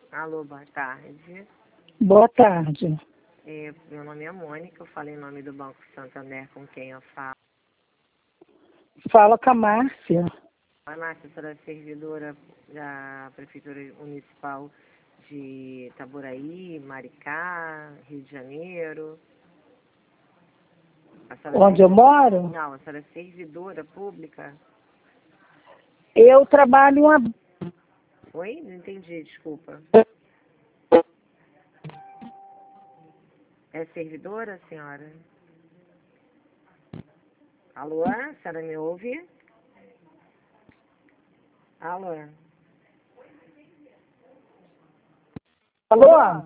Alô, boa tarde. Boa tarde. Meu nome é Mônica, eu falo em nome do Banco Santander, com quem eu falo. Fala com a Márcia. A Márcia, a senhora é servidora da Prefeitura Municipal de Itaboraí, Maricá, Rio de Janeiro. Onde eu moro? Não, a senhora é servidora pública? Eu trabalho em uma... Oi? Não entendi, desculpa. É servidora, senhora? Alô, a senhora me ouve? Alô? Alô?